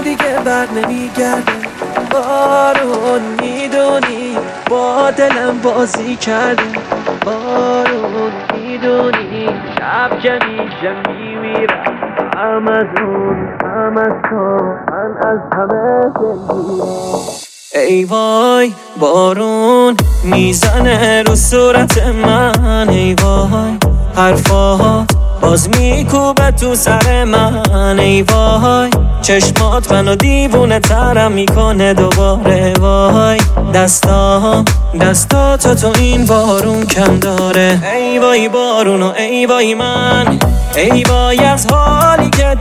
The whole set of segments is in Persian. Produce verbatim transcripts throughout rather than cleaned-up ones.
دیگه بر نمیگرده. بارون میدونی با دلم بازی کرده. بارون میدونی شب که میشه میمیرم، هم از اون هم از تو، من از همه دلگیرم. ای وای بارون میزنه رو صورت من، ای وای حرفاها باز میکوبه تو سر من، ای وای چشمات منو دیوونه ترم میکنه دوباره. وای دستام دستاتو تو این بارون کم داره. ای وای بارون و ای وای من، ای وای از حالی که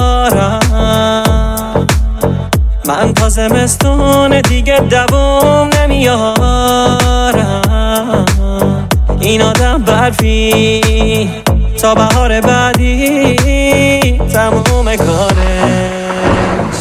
دارم. من تا زمستون دیگه دوام نمیارم. این آدم برفی تا بهار بعدی تموم کارش.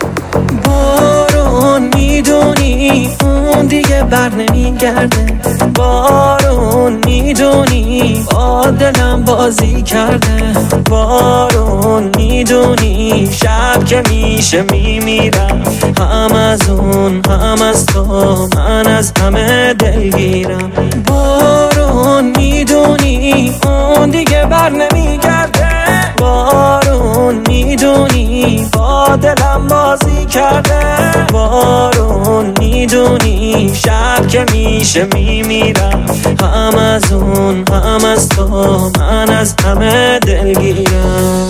بارون میدونی اون دیگه بر نمیگرده. بارون میدونی با دلم بازی کرده. بارون میدونی شب که میشه میمیرم، هم از اون هم از تو، من از همه دلگیرم. بارون میدونی اون دیگه بر نمیگرده. بارون میدونی با دلم بازی کرده. بارون میدونی شب که میشه میمیرم، هم از اون هم از تو، من از همه دلگیرم.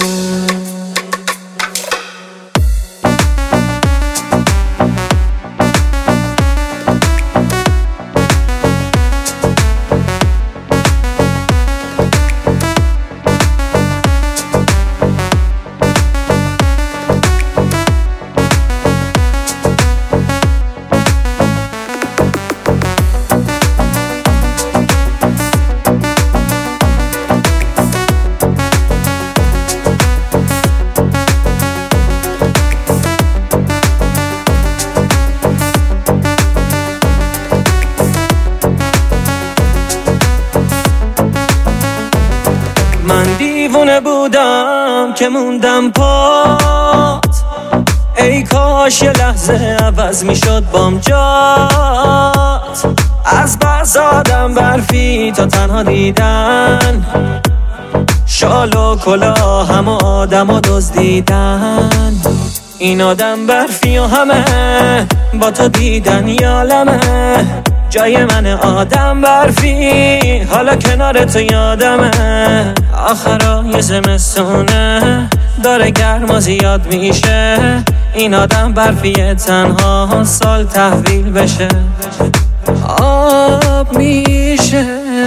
من دیوونه بودم که موندم پات، ای کاش یه لحظه عوض میشد بام جات. از بس آدم برفی تا تنها دیدن، شال و کلاه هم آدم و دزدیدن. این آدم برفی و همه با تو دیدن یالمه. جای من آدم برفی حالا کنار تو یادمه. آخرای زمستونه داره گرم و زیاد میشه. این آدم برفی تنها سال تحویل بشه، آب میشه.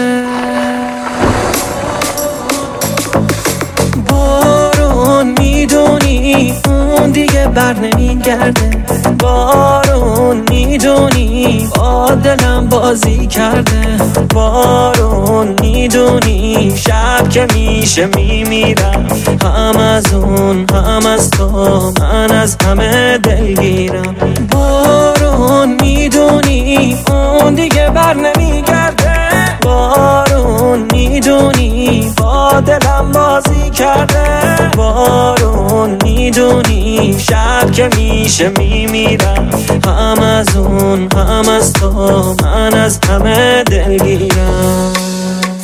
بارون میدونی اون دیگه بر نمیگرده. بارون میدونی با دلم بازی کرده. بارون میدونی شب که میشه میمیرم، هم از اون هم از تو، من از همه دلگیرم. بارون میدونی اون دیگه بر نمیگرده. بارون میدونی با دلم بازی کرده. بارون میدونی شب که میشه میمیرم، هم از اون هم از تو، من از همه دلگیرم.